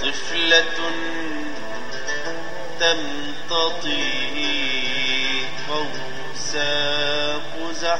طفلة تمتطي قوس قزح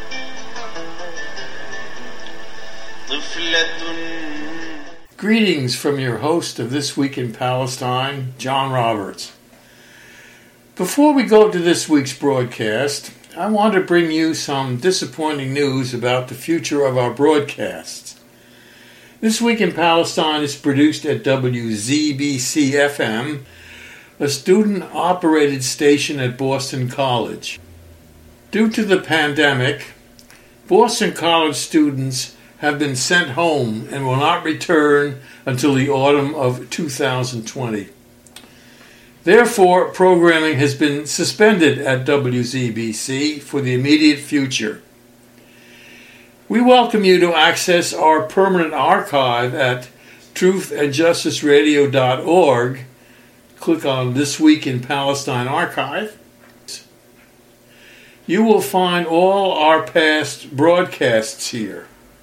Greetings from your host of This Week in Palestine, John Roberts. Before we go to this week's broadcast, I want to bring you some disappointing news about the future of our broadcasts. This Week in Palestine is produced at WZBC-FM, a student-operated station at Boston College. Due to the pandemic, Boston College students have been sent home and will not return until the autumn of 2020. Therefore, programming has been suspended at WZBC for the immediate future. We welcome you to access our permanent archive at truthandjusticeradio.org. Click on This Week in Palestine Archive. You will find all our past broadcasts here.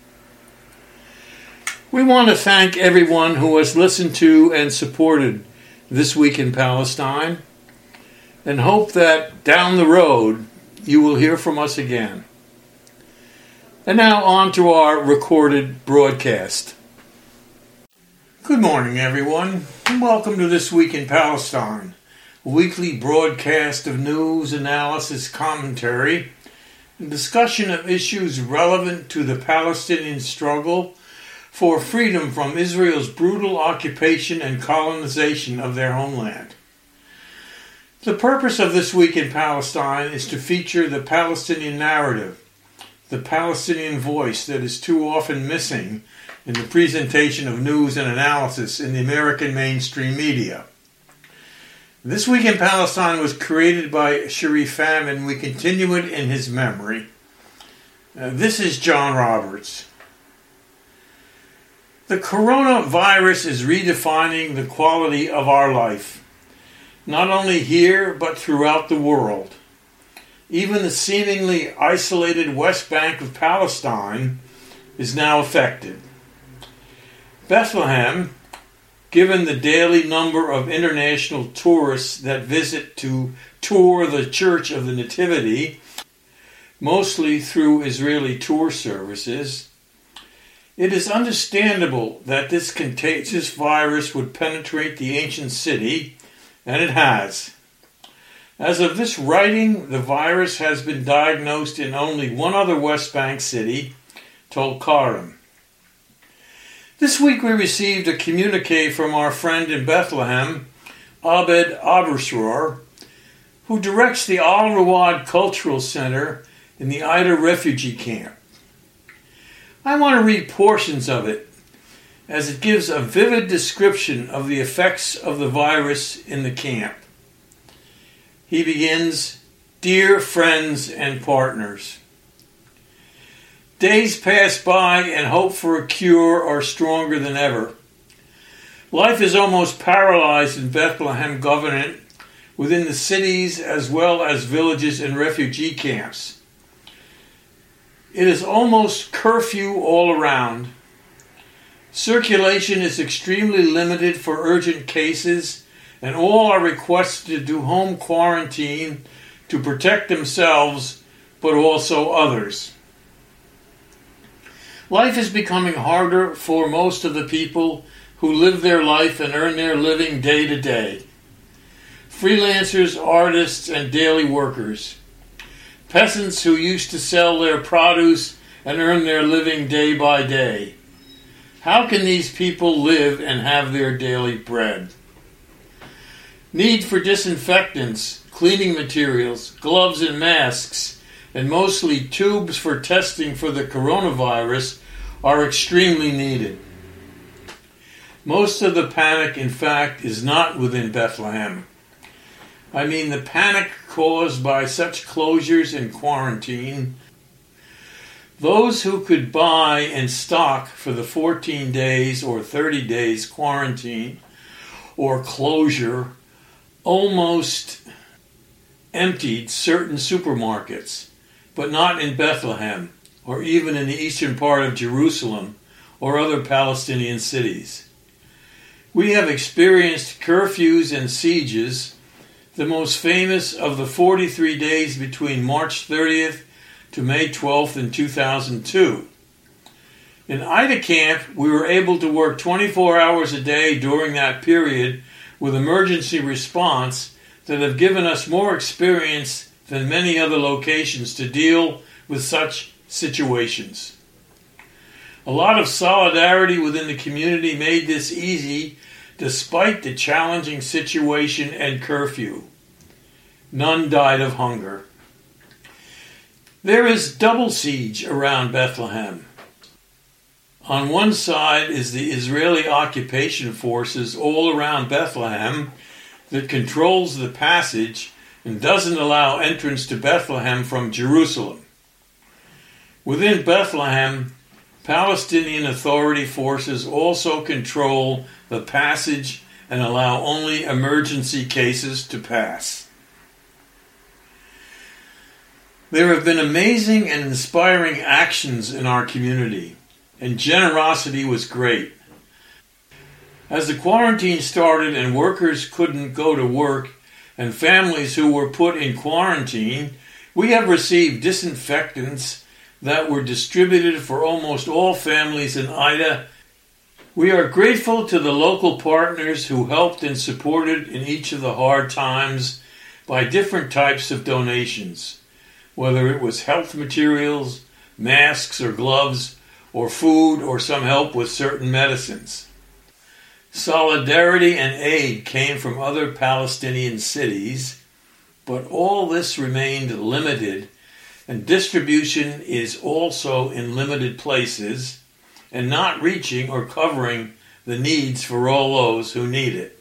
We want to thank everyone who has listened to and supported This Week in Palestine, and hope that down the road you will hear from us again. And now on to our recorded broadcast. Good morning, everyone, and welcome to This Week in Palestine, a weekly broadcast of news, analysis, commentary, and discussion of issues relevant to the Palestinian struggle for freedom from Israel's brutal occupation and colonization of their homeland. The purpose of This Week in Palestine is to feature the Palestinian narrative, the Palestinian voice that is too often missing in the presentation of news and analysis in the American mainstream media. This Week in Palestine was created by Sharif Pham, and we continue it in his memory. This is John Roberts. The coronavirus is redefining the quality of our life, not only here but throughout the world. Even the seemingly isolated West Bank of Palestine is now affected. Bethlehem, given the daily number of international tourists that visit to tour the Church of the Nativity, mostly through Israeli tour services, it is understandable that this contagious virus would penetrate the ancient city, and it has. As of this writing, the virus has been diagnosed in only one other West Bank city, Tulkarem. This week we received a communique from our friend in Bethlehem, Abed Abersroor, who directs the Al Rawad Cultural Center in the Aida refugee camp. I want to read portions of it, as it gives a vivid description of the effects of the virus in the camp. He begins, "Dear friends and partners, days pass by and hope for a cure are stronger than ever. Life is almost paralyzed in Bethlehem Governorate, within the cities as well as villages and refugee camps. It is almost curfew all around. Circulation is extremely limited for urgent cases, and all are requested to do home quarantine to protect themselves, but also others. Life is becoming harder for most of the people who live their life and earn their living day to day. Freelancers, artists, and daily workers. Peasants who used to sell their produce and earn their living day by day. How can these people live and have their daily bread? Need for disinfectants, cleaning materials, gloves and masks, and mostly tubes for testing for the coronavirus are extremely needed. Most of the panic, in fact, is not within Bethlehem. I mean the panic caused by such closures and quarantine. Those who could buy and stock for the 14 days or 30 days quarantine or closure almost emptied certain supermarkets, but not in Bethlehem or even in the eastern part of Jerusalem or other Palestinian cities. We have experienced curfews and sieges, the most famous of the 43 days between March 30th to May 12th in 2002. In Ida Camp, we were able to work 24 hours a day during that period with emergency response that have given us more experience than many other locations to deal with such situations. A lot of solidarity within the community made this easy despite the challenging situation and curfew. None died of hunger. There is double siege around Bethlehem. On one side is the Israeli occupation forces all around Bethlehem that controls the passage and doesn't allow entrance to Bethlehem from Jerusalem. Within Bethlehem, Palestinian Authority forces also control the passage and allow only emergency cases to pass. There have been amazing and inspiring actions in our community, and generosity was great. As the quarantine started and workers couldn't go to work, and families who were put in quarantine, we have received disinfectants that were distributed for almost all families in Ida. We are grateful to the local partners who helped and supported in each of the hard times by different types of donations, whether it was health materials, masks or gloves, or food, or some help with certain medicines. Solidarity and aid came from other Palestinian cities, but all this remained limited, and distribution is also in limited places and not reaching or covering the needs for all those who need it.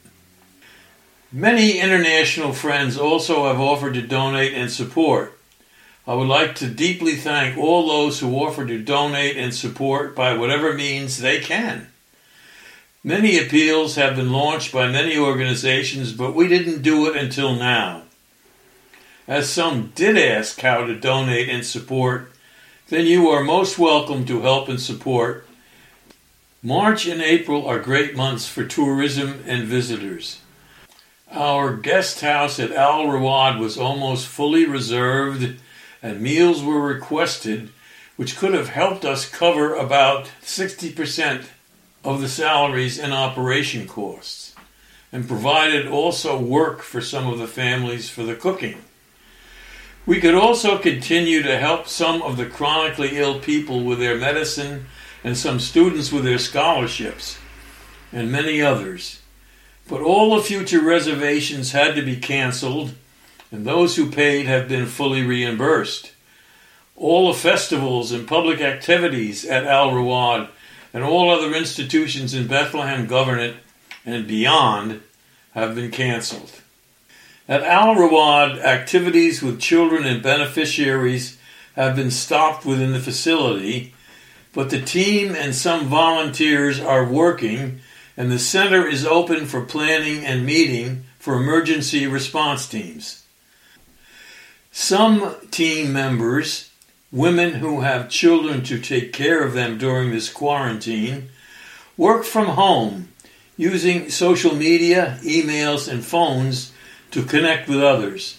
Many international friends also have offered to donate and support. I would like to deeply thank all those who offer to donate and support by whatever means they can. Many appeals have been launched by many organizations, but we didn't do it until now. As some did ask how to donate and support, then you are most welcome to help and support. March and April are great months for tourism and visitors. Our guest house at Al Rawad was almost fully reserved, and meals were requested, which could have helped us cover about 60% of the salaries and operation costs, and provided also work for some of the families for the cooking. We could also continue to help some of the chronically ill people with their medicine and some students with their scholarships, and many others. But all the future reservations had to be canceled, and those who paid have been fully reimbursed. All the festivals and public activities at Al Rawad and all other institutions in Bethlehem Governorate and beyond have been canceled. At Al Rawad, activities with children and beneficiaries have been stopped within the facility, but the team and some volunteers are working, and the center is open for planning and meeting for emergency response teams. Some team members, women who have children to take care of them during this quarantine, work from home using social media, emails, and phones to connect with others.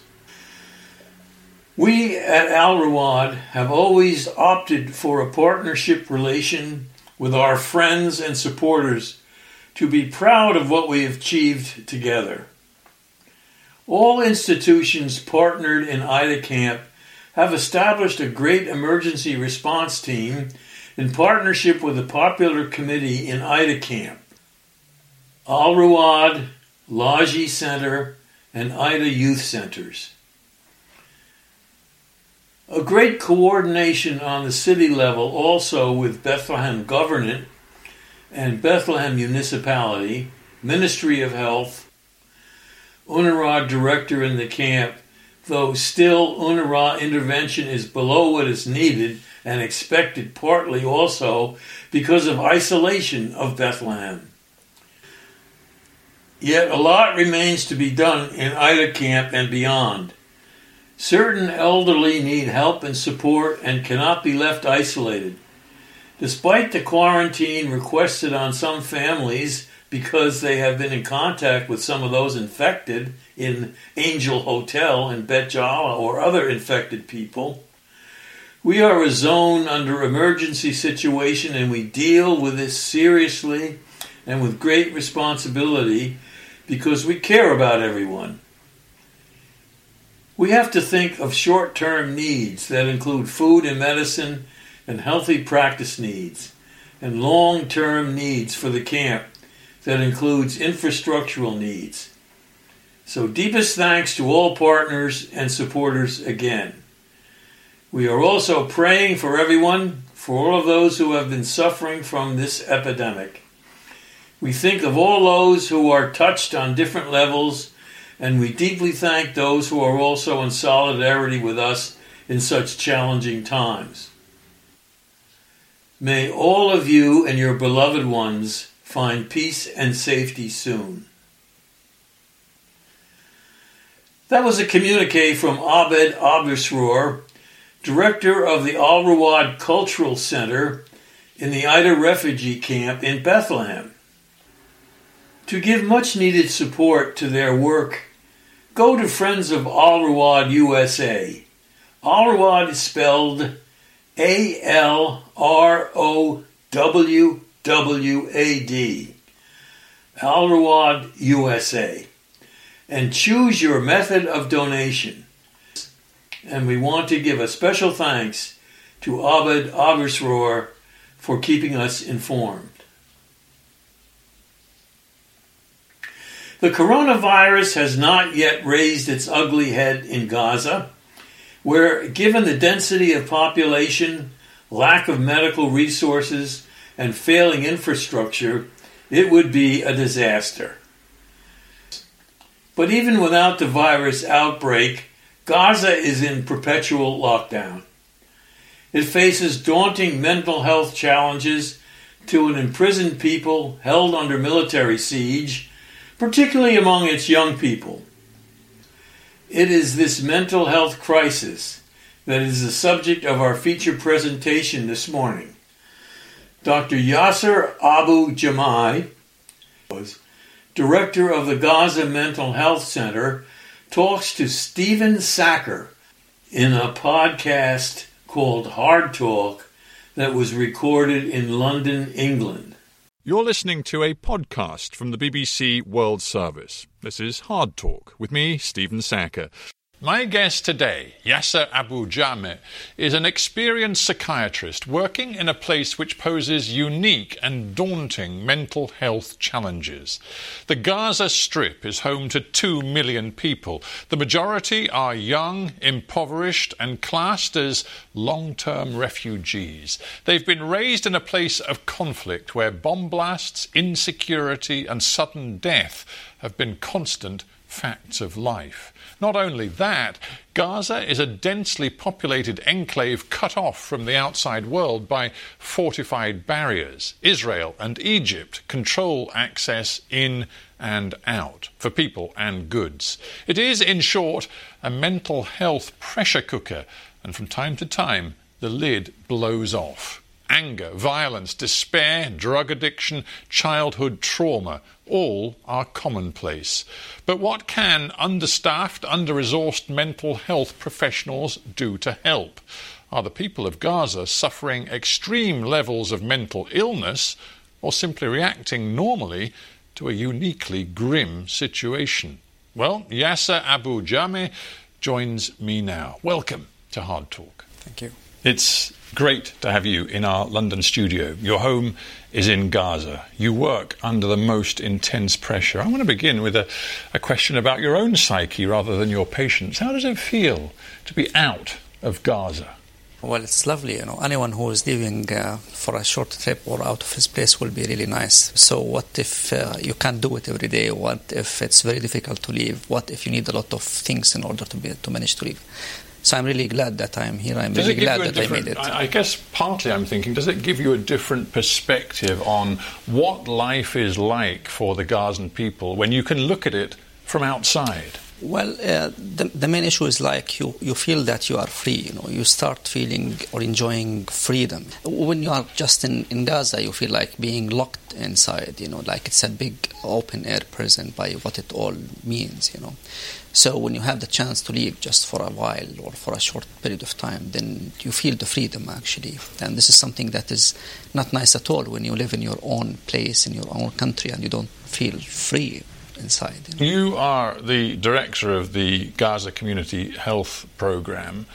We at Al Rawad have always opted for a partnership relation with our friends and supporters to be proud of what we have achieved together. All institutions partnered in Ida Camp have established a great emergency response team in partnership with the Popular Committee in Ida Camp. Al Rawad, Laji Center, and Ida Youth Centers. A great coordination on the city level also with Bethlehem Governorate and Bethlehem Municipality, Ministry of Health, UNRWA Director in the camp, though still UNRWA intervention is below what is needed and expected, partly also because of isolation of Bethlehem. Yet a lot remains to be done in Ida Camp and beyond. Certain elderly need help and support and cannot be left isolated. Despite the quarantine requested on some families because they have been in contact with some of those infected in Angel Hotel in Bet Jala or other infected people. We are a zone under emergency situation, and we deal with this seriously and with great responsibility because we care about everyone. We have to think of short-term needs that include food and medicine and healthy practice needs, and long-term needs for the camp that includes infrastructural needs. So deepest thanks to all partners and supporters again. We are also praying for everyone, for all of those who have been suffering from this epidemic. We think of all those who are touched on different levels, and we deeply thank those who are also in solidarity with us in such challenging times. May all of you and your beloved ones find peace and safety soon. That was a communique from Abed Abusroor, director of the Al Rawad Cultural Center in the Aida refugee camp in Bethlehem. To give much needed support to their work, go to Friends of Al Rawad USA. Al Rawad is spelled ALROWWAD. Al Rawad USA. And choose your method of donation. And we want to give a special thanks to Abed Abusroor for keeping us informed. The coronavirus has not yet raised its ugly head in Gaza, where, given the density of population, lack of medical resources, and failing infrastructure, it would be a disaster. But even without the virus outbreak, Gaza is in perpetual lockdown. It faces daunting mental health challenges to an imprisoned people held under military siege, particularly among its young people. It is this mental health crisis that is the subject of our feature presentation this morning. Dr. Yasser Abu Jamai, director of the Gaza Mental Health Center, talks to Stephen Sacker in a podcast called Hard Talk that was recorded in London, England. You're listening to a podcast from the BBC World Service. This is Hard Talk with me, Stephen Sacker. My guest today, Yasser Abu Jamai, is an experienced psychiatrist working in a place which poses unique and daunting mental health challenges. The Gaza Strip is home to 2 million people. The majority are young, impoverished, and classed as long-term refugees. They've been raised in a place of conflict where bomb blasts, insecurity, and sudden death have been constant facts of life. Not only that, Gaza is a densely populated enclave cut off from the outside world by fortified barriers. Israel and Egypt control access in and out for people and goods. It is, in short, a mental health pressure cooker, and from time to time the lid blows off. Anger, violence, despair, drug addiction, childhood trauma, all are commonplace. But what can understaffed, under-resourced mental health professionals do to help? Are the people of Gaza suffering extreme levels of mental illness or simply reacting normally to a uniquely grim situation? Well, Yasser Abu Jamai joins me now. Welcome to Hard Talk. Thank you. It's great to have you in our London studio. Your home is in Gaza. You work under the most intense pressure. I want to begin with a question about your own psyche rather than your patients. How does it feel to be out of Gaza? Well, it's lovely. Anyone who is leaving for a short trip or out of his place will be really nice. So what if you can't do it every day? What if it's very difficult to leave? What if you need a lot of things in order to manage to leave? So I'm really glad that I'm here. I'm really glad that I made it. I guess partly I'm thinking, does it give you a different perspective on what life is like for the Gazan people when you can look at it from outside? Well, the main issue is like you feel that you are free. You start feeling or enjoying freedom. When you are just in Gaza, you feel like being locked inside. Like it's a big open air prison by what it all means. So when you have the chance to leave just for a while or for a short period of time, then you feel the freedom actually. And this is something that is not nice at all when you live in your own place, in your own country, and you don't feel free inside. You are the director of the Gaza Community Health Program.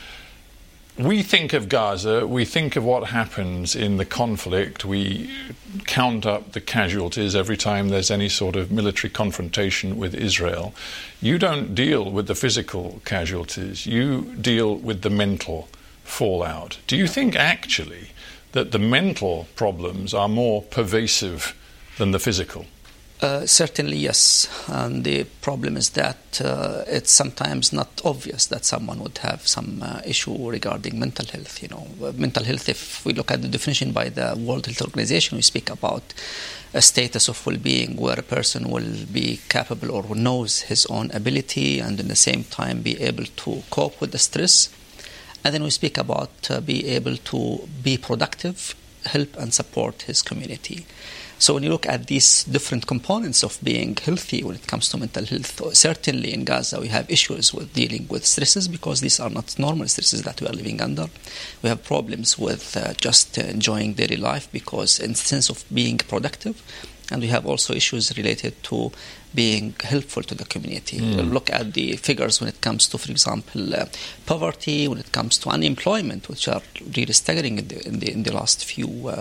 We think of Gaza, we think of what happens in the conflict, we count up the casualties every time there's any sort of military confrontation with Israel. You don't deal with the physical casualties, you deal with the mental fallout. Do you think actually that the mental problems are more pervasive than the physical? Certainly, yes. And the problem is that it's sometimes not obvious that someone would have some issue regarding mental health. Mental health, if we look at the definition by the World Health Organization, we speak about a status of well-being where a person will be capable or knows his own ability and at the same time be able to cope with the stress. And then we speak about be able to be productive, help and support his community. So when you look at these different components of being healthy when it comes to mental health, certainly in Gaza we have issues with dealing with stresses because these are not normal stresses that we are living under. We have problems with just enjoying daily life because in the sense of being productive. And we have also issues related to being helpful to the community. Look at the figures when it comes to, for example, poverty, when it comes to unemployment, which are really staggering in the last few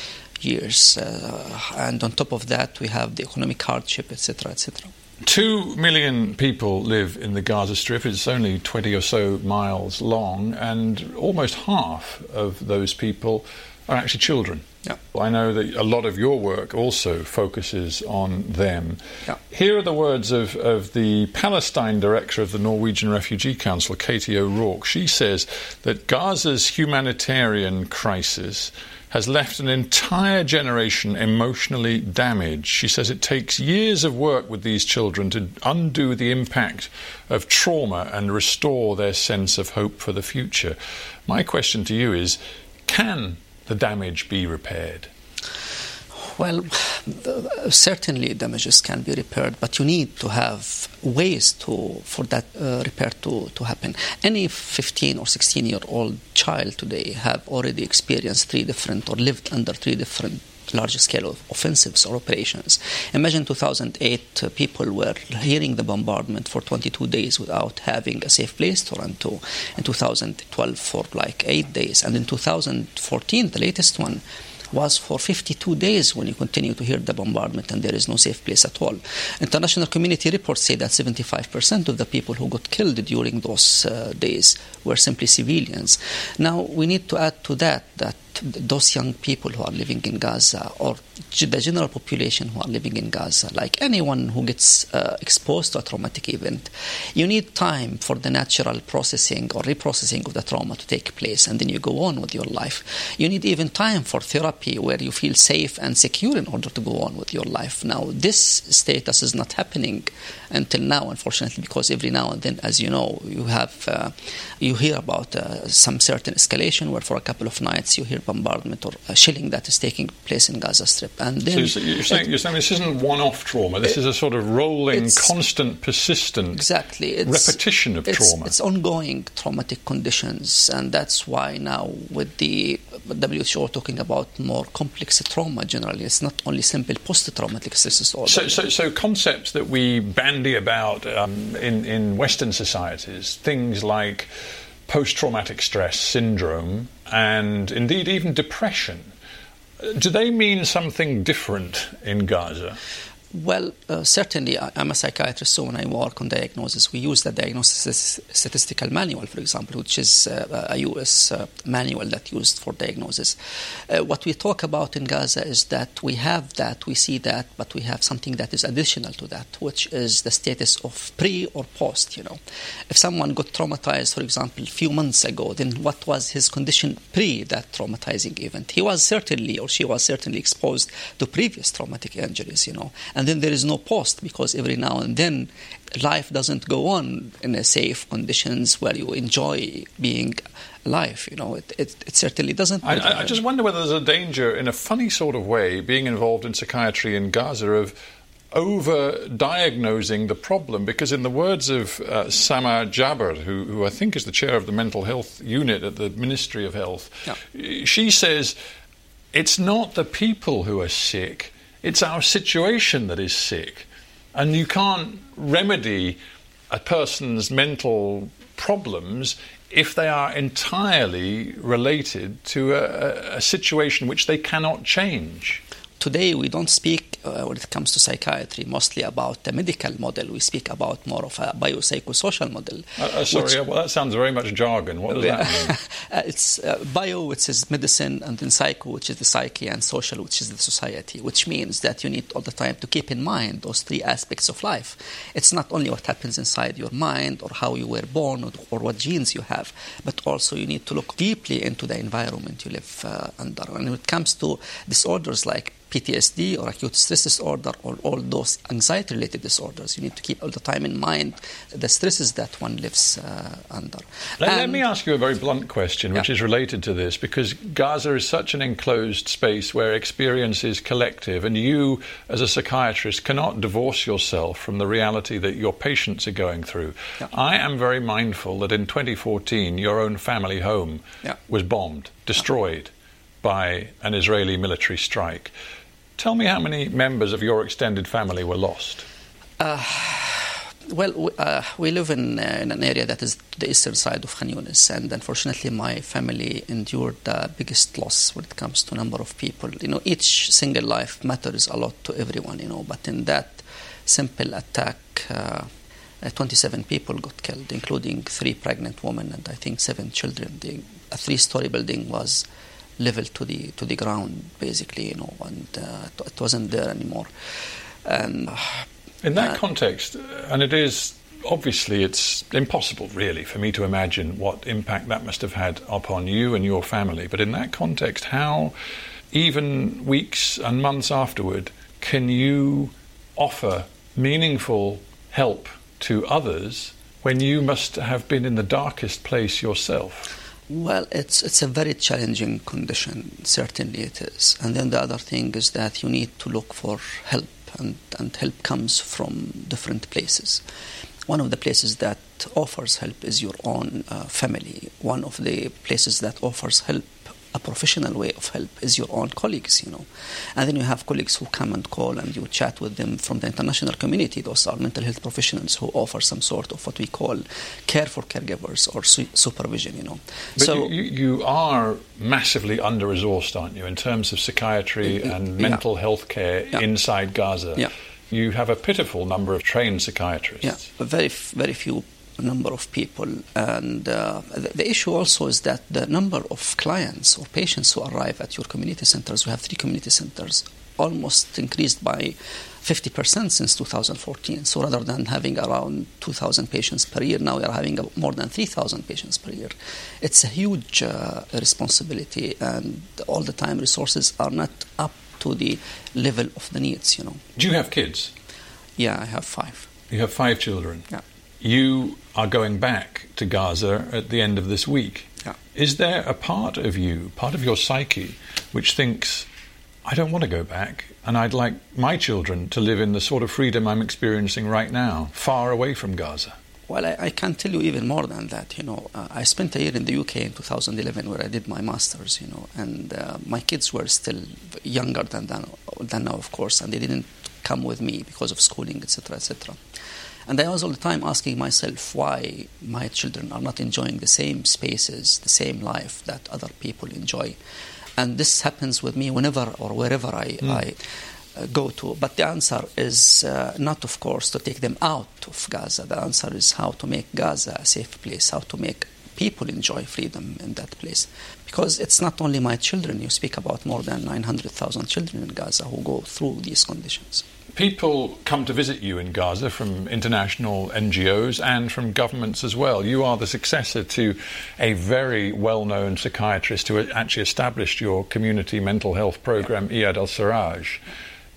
years. And on top of that, we have the economic hardship, etc., etc. 2 million people live in the Gaza Strip. It's only 20 or so miles long, and almost half of those people are actually children. Yeah. I know that a lot of your work also focuses on them. Yeah. Here are the words of the Palestine director of the Norwegian Refugee Council, Katie O'Rourke. She says that Gaza's humanitarian crisis has left an entire generation emotionally damaged. She says it takes years of work with these children to undo the impact of trauma and restore their sense of hope for the future. My question to you is, can the damage be repaired? Well, certainly damages can be repaired, but you need to have ways for that repair to happen. Any 15 or 16-year-old child today have already experienced or lived under 3 different large-scale offensives or operations. Imagine 2008, people were hearing the bombardment for 22 days without having a safe place to run to. In 2012, for like 8 days. And in 2014, the latest one, was for 52 days when you continue to hear the bombardment and there is no safe place at all. International community reports say that 75% of the people who got killed during those days were simply civilians. Now, we need to add to that those young people who are living in Gaza or the general population who are living in Gaza, like anyone who gets exposed to a traumatic event, you need time for the natural processing or reprocessing of the trauma to take place, and then you go on with your life. You need even time for therapy where you feel safe and secure in order to go on with your life. Now, this status is not happening until now, unfortunately, because every now and then, as you know, you hear about some certain escalation where for a couple of nights you hear bombardment or shelling that is taking place in Gaza Strip. And then so you're saying this isn't one-off trauma. This is a sort of rolling, constant, persistent repetition of trauma. It's ongoing traumatic conditions, and that's why now with the WHO talking about more complex trauma generally, it's not only simple post-traumatic stress disorder. So concepts that we bandy about in Western societies, things like post-traumatic stress syndrome and indeed even depression, do they mean something different in Gaza? Well, certainly, I'm a psychiatrist, so when I work on diagnosis, we use the Diagnosis Statistical Manual, for example, which is a U.S. manual that's used for diagnosis. What we talk about in Gaza is that we have that, we see that, but we have something that is additional to that, which is the status of pre or post, If someone got traumatized, for example, a few months ago, then what was his condition pre that traumatizing event? He was certainly, or she was certainly exposed to previous traumatic injuries, and And then there is no post, because every now and then life doesn't go on in a safe conditions where you enjoy being alive. It certainly doesn't. I just wonder whether there's a danger, in a funny sort of way, being involved in psychiatry in Gaza, of over-diagnosing the problem, because in the words of Sama Jabber, who I think is the chair of the mental health unit at the Ministry of Health, she says it's not the people who are sick, it's our situation that is sick. And you can't remedy a person's mental problems if they are entirely related to a situation which they cannot change. Today we don't speak, when it comes to psychiatry, mostly about the medical model. We speak about more of a biopsychosocial model. Well, that sounds very much jargon. What does that mean? It's bio, which is medicine, and then psycho, which is the psyche, and social, which is the society, which means that you need all the time to keep in mind those three aspects of life. It's not only what happens inside your mind or how you were born or what genes you have, but also you need to look deeply into the environment you live under. And when it comes to disorders like PTSD or acute stress disorder or all those anxiety-related disorders, you need to keep all the time in mind the stresses that one lives under. Let me ask you a very blunt question, which is related to this, because Gaza is such an enclosed space where experience is collective, and you, as a psychiatrist, cannot divorce yourself from the reality that your patients are going through. I am very mindful that in 2014, your own family home was bombed, destroyed by an Israeli military strike. Tell me how many members of your extended family were lost. We live in an area that is the eastern side of Khan Yunis, and unfortunately my family endured the biggest loss when it comes to number of people. Each single life matters a lot to everyone, but in that simple attack, 27 people got killed, including 3 pregnant women and I think 7 children. A 3-story building was leveled to the ground, basically, and it wasn't there anymore. And in that context, and it is obviously it's impossible really for me to imagine what impact that must have had upon you and your family, but in that context, how, even weeks and months afterward, can you offer meaningful help to others when you must have been in the darkest place yourself? Well, it's a very challenging condition, certainly it is. And then the other thing is that you need to look for help, and help comes from different places. One of the places that offers help is your own family. One of the places that offers help, a professional way of help, is your own colleagues, And then you have colleagues who come and call and you chat with them from the international community. Those are mental health professionals who offer some sort of what we call care for caregivers or supervision, But so you are massively under-resourced, aren't you, in terms of psychiatry and mental health care inside Gaza? Yeah. You have a pitiful number of trained psychiatrists. Yeah, very, very few number of people, and the issue also is that the number of clients or patients who arrive at your community centers, we have 3 community centers, almost increased by 50% since 2014. So rather than having around 2,000 patients per year, now we are having more than 3,000 patients per year. It's a huge responsibility, and all the time resources are not up to the level of the needs, Do you have kids? Yeah, I have 5. You have 5 children? Yeah. You are going back to Gaza at the end of this week. Yeah. Is there a part of you, part of your psyche, which thinks, I don't want to go back, and I'd like my children to live in the sort of freedom I'm experiencing right now, far away from Gaza? Well, I can tell you even more than that. I spent a year in the UK in 2011 where I did my master's, and my kids were still younger than now, of course, and they didn't come with me because of schooling, etc., etc. And I was all the time asking myself why my children are not enjoying the same spaces, the same life that other people enjoy. And this happens with me whenever or wherever I go to. But the answer is not, of course, to take them out of Gaza. The answer is how to make Gaza a safe place, how to make people enjoy freedom in that place. Because it's not only my children. You speak about more than 900,000 children in Gaza who go through these conditions. People come to visit you in Gaza from international NGOs and from governments as well. You are the successor to a very well-known psychiatrist who actually established your community mental health program, Iyad al-Siraj.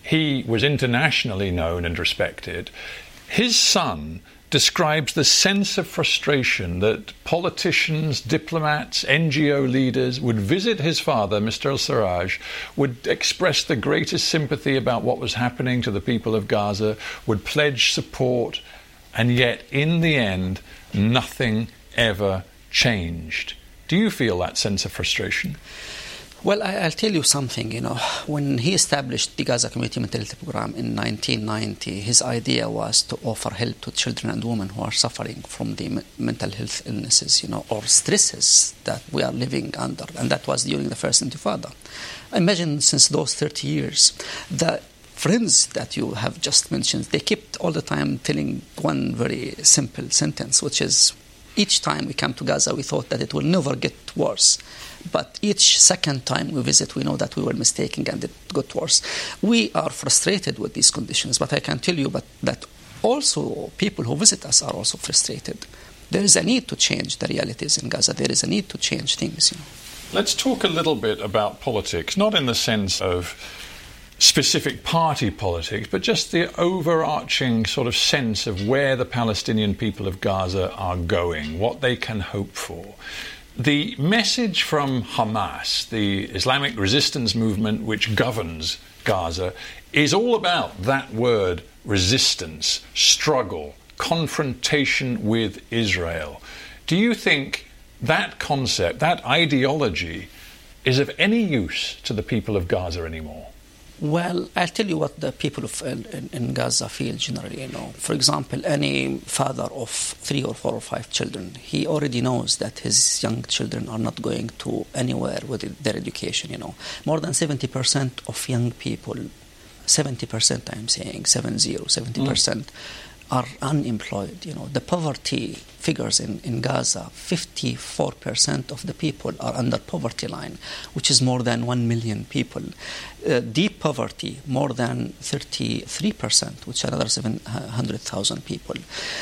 he was internationally known and respected. His son describes the sense of frustration that politicians, diplomats, NGO leaders would visit his father, Mr. al-Sarraj, would express the greatest sympathy about what was happening to the people of Gaza, would pledge support, and yet in the end nothing ever changed. Do you feel that sense of frustration? Well, I'll tell you something, when he established the Gaza Community Mental Health Program in 1990, his idea was to offer help to children and women who are suffering from the mental health illnesses, or stresses that we are living under, and that was during the first Intifada. Imagine since those 30 years, the friends that you have just mentioned, they kept all the time telling one very simple sentence, which is, each time we come to Gaza, we thought that it will never get worse. But each second time we visit, we know that we were mistaken and it got worse. We are frustrated with these conditions, but I can tell you that also people who visit us are also frustrated. There is a need to change the realities in Gaza. There is a need to change things. Let's talk a little bit about politics, not in the sense of specific party politics, but just the overarching sort of sense of where the Palestinian people of Gaza are going, what they can hope for. The message from Hamas, the Islamic resistance movement which governs Gaza, is all about that word resistance, struggle, confrontation with Israel. Do you think that concept, that ideology, is of any use to the people of Gaza anymore? Well, I'll tell you what the people in Gaza feel generally. For example, any father of 3 or 4 or 5 children, he already knows that his young children are not going to anywhere with their education. More than 70% of young people, 70% I'm saying, 70%, are unemployed. The poverty figures in Gaza, 54% of the people are under poverty line, which is more than 1 million people. Deep poverty, more than 33%, which are another 700,000 people.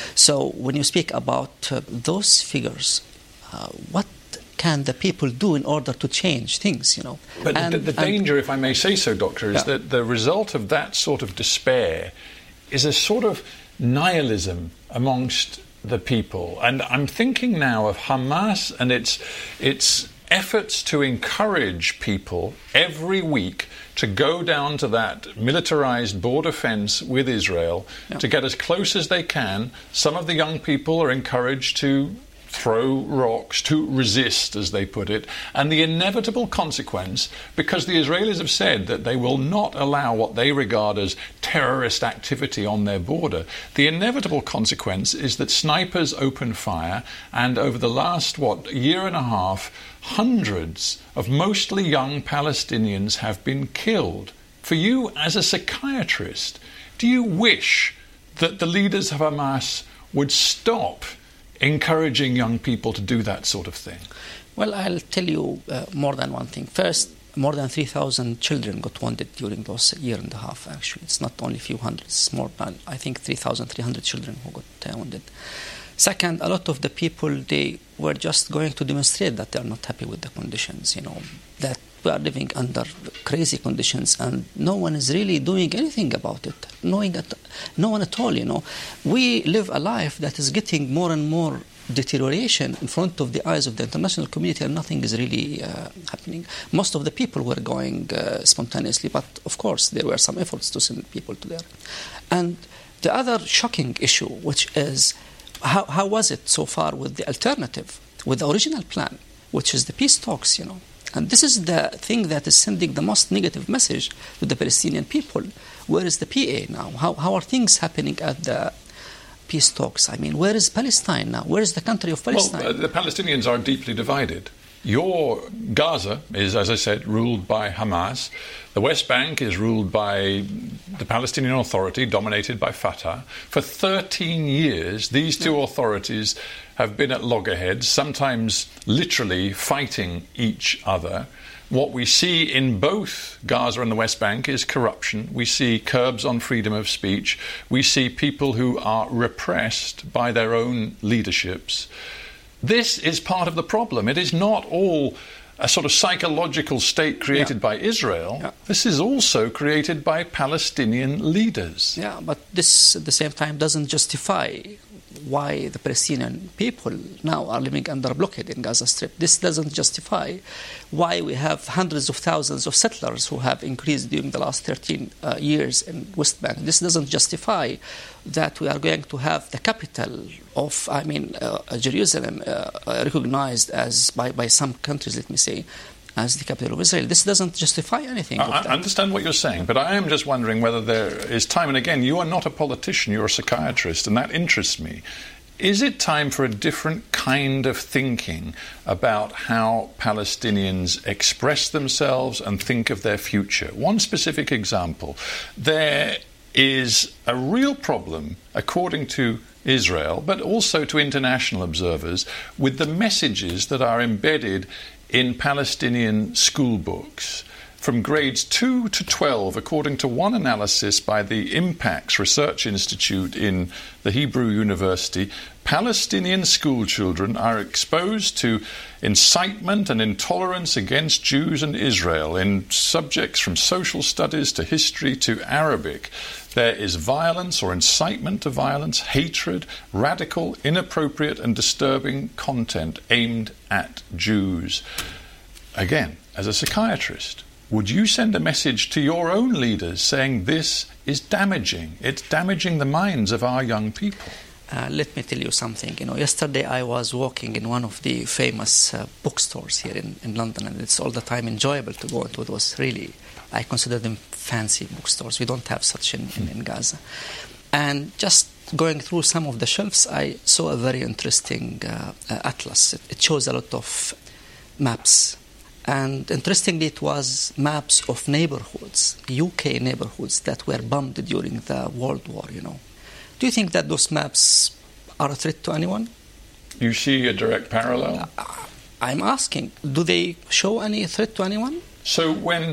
So when you speak about those figures, what can the people do in order to change things, But the danger, if I may say so, Doctor, is that the result of that sort of despair is a sort of nihilism amongst the people. And I'm thinking now of Hamas and its efforts to encourage people every week to go down to that militarized border fence with Israel to get as close as they can. Some of the young people are encouraged to throw rocks, to resist, as they put it, and the inevitable consequence, because the Israelis have said that they will not allow what they regard as terrorist activity on their border, the inevitable consequence is that snipers open fire, and over the last, year and a half, hundreds of mostly young Palestinians have been killed. For you, as a psychiatrist, do you wish that the leaders of Hamas would stop encouraging young people to do that sort of thing? Well, I'll tell you more than one thing. First, more than 3,000 children got wounded during those year and a half, actually. It's not only a few hundred, it's more than, I think, 3,300 children who got wounded. Second, a lot of the people, they were just going to demonstrate that they are not happy with the conditions, that we are living under crazy conditions and no one is really doing anything about it. No one at all, We live a life that is getting more and more deterioration in front of the eyes of the international community and nothing is really happening. Most of the people were going spontaneously, but of course there were some efforts to send people to there. And the other shocking issue, which is how was it so far with the alternative, with the original plan, which is the peace talks, And this is the thing that is sending the most negative message to the Palestinian people. Where is the PA now? How are things happening at the peace talks? I mean, where is Palestine now? Where is the country of Palestine? Well, the Palestinians are deeply divided. Your Gaza is, as I said, ruled by Hamas. The West Bank is ruled by the Palestinian Authority, dominated by Fatah. For 13 years, these two authorities have been at loggerheads, sometimes literally fighting each other. What we see in both Gaza and the West Bank is corruption. We see curbs on freedom of speech. We see people who are repressed by their own leaderships. This is part of the problem. It is not all a sort of psychological state created by Israel. Yeah. This is also created by Palestinian leaders. Yeah, but this at the same time doesn't justify why the Palestinian people now are living under blockade in Gaza Strip. This doesn't justify why we have hundreds of thousands of settlers who have increased during the last 13 years in West Bank. This doesn't justify that we are going to have the capital of, Jerusalem recognized as by some countries, let me say, as the capital of Israel. This doesn't justify anything. I understand what you're saying, but I am just wondering whether there is time, and again, you are not a politician, you're a psychiatrist, and that interests me. Is it time for a different kind of thinking about how Palestinians express themselves and think of their future? One specific example. There is a real problem, according to Israel, but also to international observers, with the messages that are embedded in Palestinian school books. From grades 2 to 12, according to one analysis by the Impacts Research Institute in the Hebrew University, Palestinian school children are exposed to incitement and intolerance against Jews and Israel in subjects from social studies to history to Arabic. There is violence or incitement to violence, hatred, radical, inappropriate and disturbing content aimed at Jews. Again, as a psychiatrist, would you send a message to your own leaders saying this is damaging? It's damaging the minds of our young people. Let me tell you something. Yesterday I was walking in one of the famous bookstores here in London, and it's all the time enjoyable to go into those really, I consider them fancy bookstores. We don't have such in Gaza. And just going through some of the shelves, I saw a very interesting atlas. It shows a lot of maps. And interestingly, it was maps of neighborhoods, UK neighborhoods that were bombed during the World War, Do you think that those maps are a threat to anyone? You see a direct parallel? I'm asking, do they show any threat to anyone? So when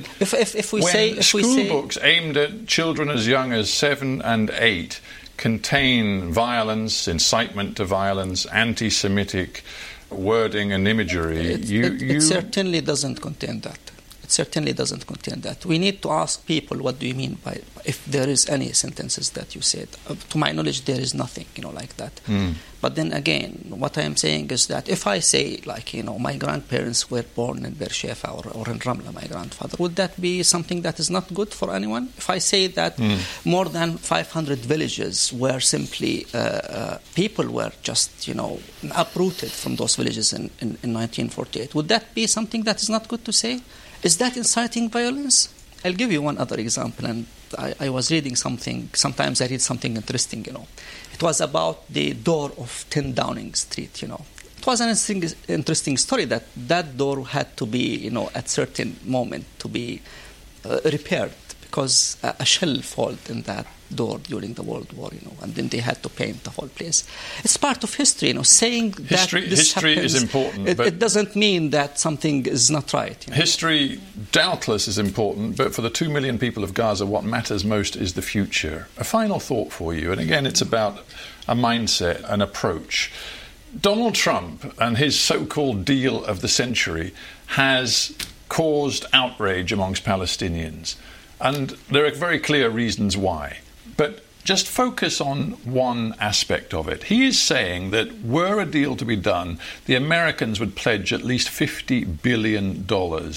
school books aimed at children as young as 7 and 8 contain violence, incitement to violence, anti-Semitic wording and imagery, it certainly doesn't contain that. It certainly doesn't contain that. We need to ask people, what do you mean by, if there is any sentences that you said. To my knowledge, there is nothing, like that. But then again, what I am saying is that if I say, my grandparents were born in Beersheba or in Ramla, my grandfather, would that be something that is not good for anyone? If I say that more than 500 villages were simply, people were just, uprooted from those villages in 1948, would that be something that is not good to say? Is that inciting violence? I'll give you one other example, and I was reading something. Sometimes I read something interesting, It was about the door of 10 Downing Street, It was an interesting story that door had to be, at certain moment to be repaired because a shell fell in that door during the World War, and then they had to paint the whole place. It's part of history, saying that this history happens, is important. It doesn't mean that something is not right. History, doubtless, is important, but for the 2 million people of Gaza, what matters most is the future. A final thought for you, and again, it's about a mindset, an approach. Donald Trump and his so-called deal of the century has caused outrage amongst Palestinians. And there are very clear reasons why. But just focus on one aspect of it. He is saying that were a deal to be done, the Americans would pledge at least $50 billion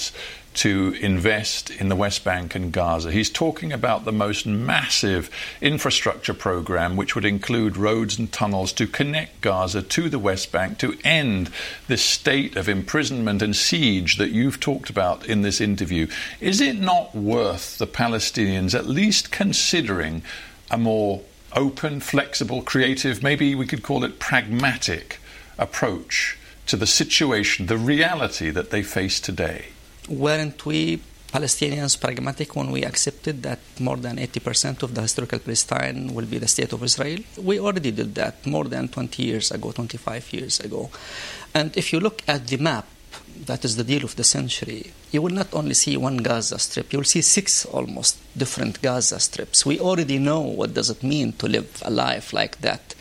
to invest in the West Bank and Gaza. He's talking about the most massive infrastructure program, which would include roads and tunnels to connect Gaza to the West Bank, to end this state of imprisonment and siege that you've talked about in this interview. Is it not worth the Palestinians at least considering a more open, flexible, creative, maybe we could call it pragmatic approach to the situation, the reality that they face today? Weren't we Palestinians pragmatic when we accepted that more than 80% of the historical Palestine will be the state of Israel? We already did that more than 20 years ago, 25 years ago. And if you look at the map, that is the deal of the century, you will not only see one Gaza Strip, you will see 6 almost different Gaza Strips. We already know what does it mean to live a life like that,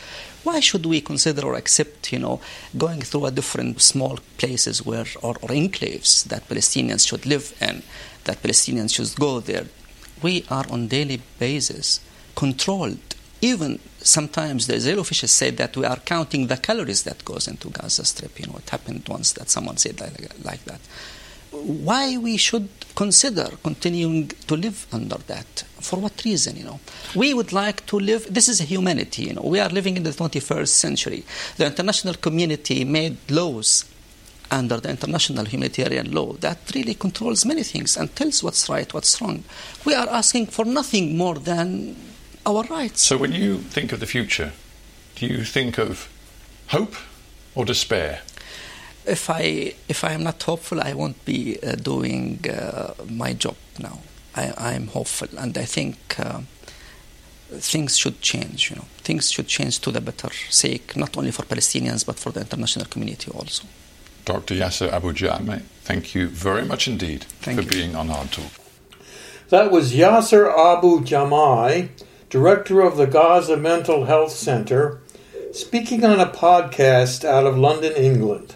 why should we consider or accept, going through a different small places or enclaves that Palestinians should live in, that Palestinians should go there? We are on daily basis controlled. Even sometimes the Israeli officials said that we are counting the calories that goes into Gaza Strip. It happened once that someone said like that. Why we should consider continuing to live under that? For what reason? We would like to live. This is humanity. We are living in the 21st century. The international community made laws under the international humanitarian law that really controls many things and tells what's right, what's wrong. We are asking for nothing more than our rights. So when you think of the future, do you think of hope or despair? If I am not hopeful, I won't be doing my job now. I am hopeful, and I think things should change. Things should change to the better sake, not only for Palestinians but for the international community also. Dr. Yasser Abu Jammeh, thank you very much indeed for being on Hard Talk. That was Yasser Abu Jammeh, director of the Gaza Mental Health Center, speaking on a podcast out of London, England.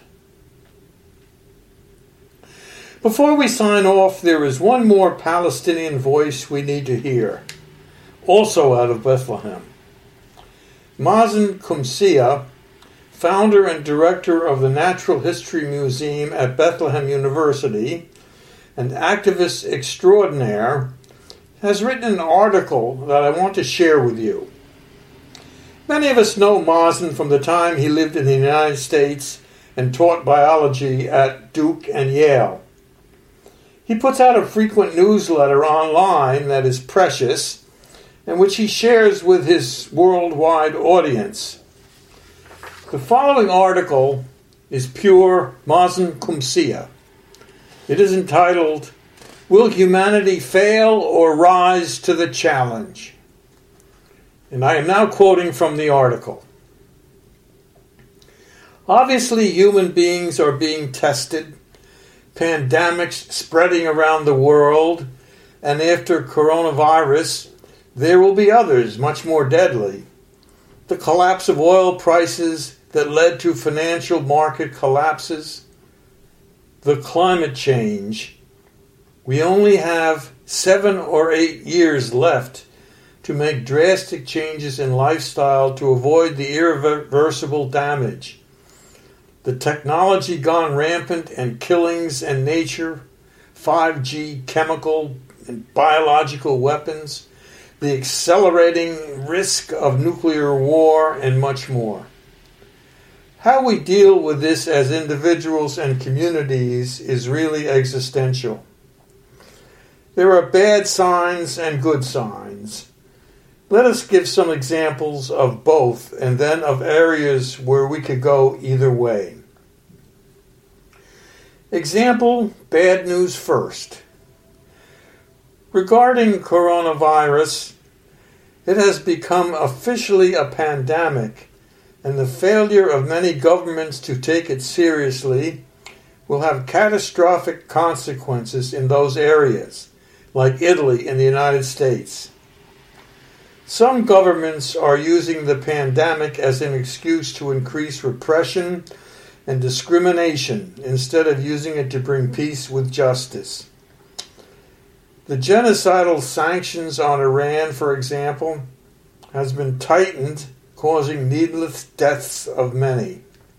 Before we sign off, there is one more Palestinian voice we need to hear, also out of Bethlehem. Mazen Qumsiyeh, founder and director of the Natural History Museum at Bethlehem University, and activist extraordinaire, has written an article that I want to share with you. Many of us know Mazen from the time he lived in the United States and taught biology at Duke and Yale. He puts out a frequent newsletter online that is precious and which he shares with his worldwide audience. The following article is pure Mazen Qumsiyeh. It is entitled, "Will Humanity Fail or Rise to the Challenge?" And I am now quoting from the article. Obviously, human beings are being tested, pandemics spreading around the world, and after coronavirus, there will be others much more deadly. The collapse of oil prices that led to financial market collapses, the climate change. We only have 7 or 8 years left to make drastic changes in lifestyle to avoid the irreversible damage. The technology gone rampant and killings and nature, 5G chemical and biological weapons, the accelerating risk of nuclear war, and much more. How we deal with this as individuals and communities is really existential. There are bad signs and good signs. Let us give some examples of both and then of areas where we could go either way. Example, bad news first. Regarding coronavirus, it has become officially a pandemic, and the failure of many governments to take it seriously will have catastrophic consequences in those areas, like Italy in the United States. Some governments are using the pandemic as an excuse to increase repression and discrimination instead of using it to bring peace with justice. The genocidal sanctions on Iran, for example, has been tightened, causing needless deaths of many.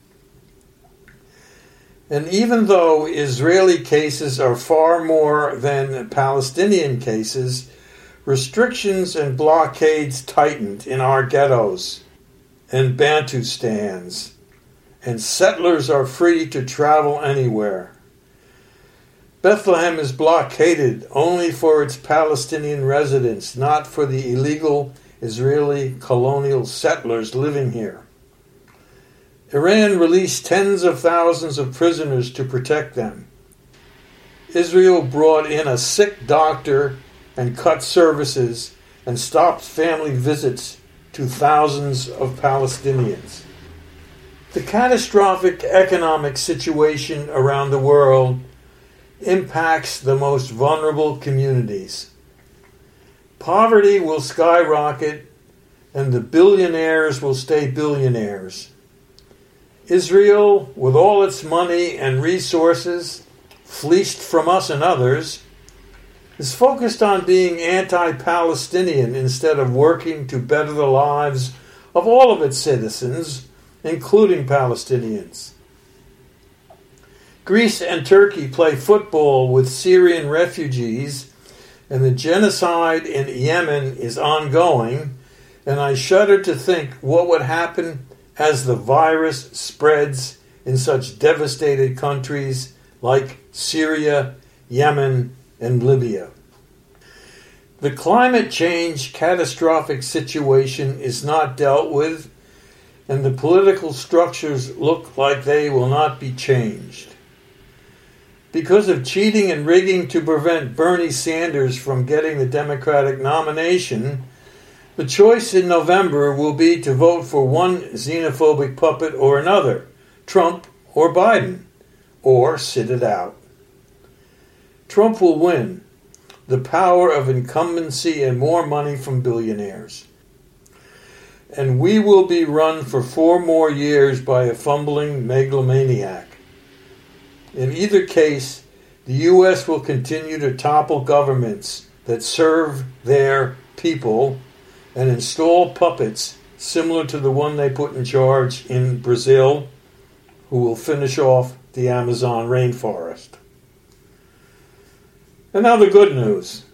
And even though Israeli cases are far more than Palestinian cases, restrictions and blockades tightened in our ghettos and Bantustans, and settlers are free to travel anywhere. Bethlehem is blockaded only for its Palestinian residents, not for the illegal Israeli colonial settlers living here. Iran released tens of thousands of prisoners to protect them. Israel brought in a sick doctor and cut services and stopped family visits to thousands of Palestinians. The catastrophic economic situation around the world impacts the most vulnerable communities. Poverty will skyrocket, and the billionaires will stay billionaires. Israel, with all its money and resources, fleeced from us and others, is focused on being anti-Palestinian instead of working to better the lives of all of its citizens, including Palestinians. Greece and Turkey play football with Syrian refugees, and the genocide in Yemen is ongoing, and I shudder to think what would happen as the virus spreads in such devastated countries like Syria, Yemen, and Libya. The climate change catastrophic situation is not dealt with, and the political structures look like they will not be changed. Because of cheating and rigging to prevent Bernie Sanders from getting the Democratic nomination, the choice in November will be to vote for one xenophobic puppet or another, Trump or Biden, or sit it out. Trump will win. The power of incumbency and more money from billionaires. And we will be run for 4 more years by a fumbling megalomaniac. In either case, the U.S. will continue to topple governments that serve their people and install puppets similar to the one they put in charge in Brazil, who will finish off the Amazon rainforest. And now the good news.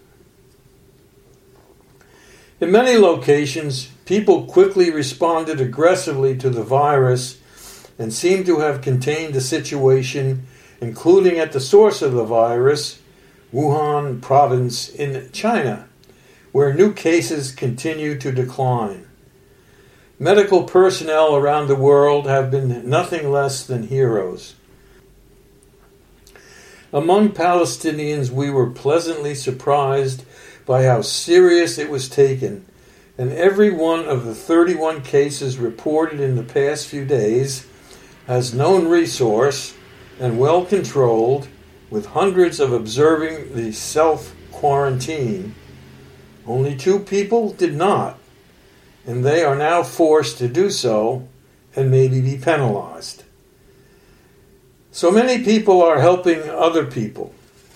In many locations, people quickly responded aggressively to the virus and seem to have contained the situation, including at the source of the virus, Wuhan province in China, where new cases continue to decline. Medical personnel around the world have been nothing less than heroes. Among Palestinians, we were pleasantly surprised by how serious it was taken, and every one of the 31 cases reported in the past few days has known resource and well controlled, with hundreds of observing the self-quarantine. Only 2 people did not, and they are now forced to do so and maybe be penalized. So many people are helping other people.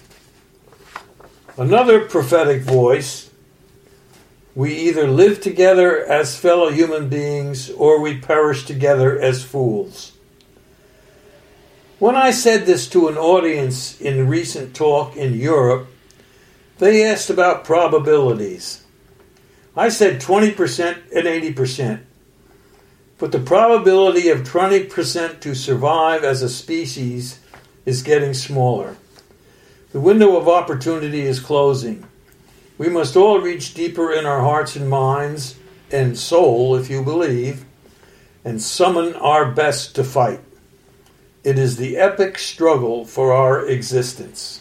Another prophetic voice: we either live together as fellow human beings or we perish together as fools. When I said this to an audience in a recent talk in Europe, they asked about probabilities. I said 20% and 80%. But the probability of 20% to survive as a species is getting smaller. The window of opportunity is closing. We must all reach deeper in our hearts and minds, and soul, if you believe, and summon our best to fight. It is the epic struggle for our existence.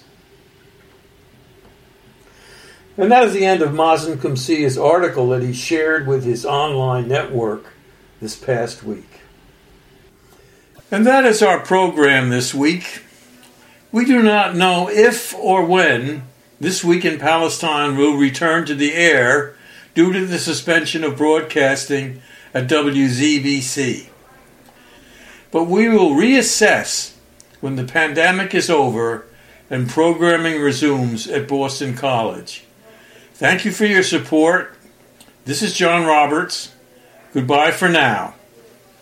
And that is the end of Mazen Qamciah's article that he shared with his online network this past week. And that is our program this week. We do not know if or when This Week in Palestine will return to the air due to the suspension of broadcasting at WZBC. But we will reassess when the pandemic is over and programming resumes at Boston College. Thank you for your support. This is John Roberts. Goodbye for now.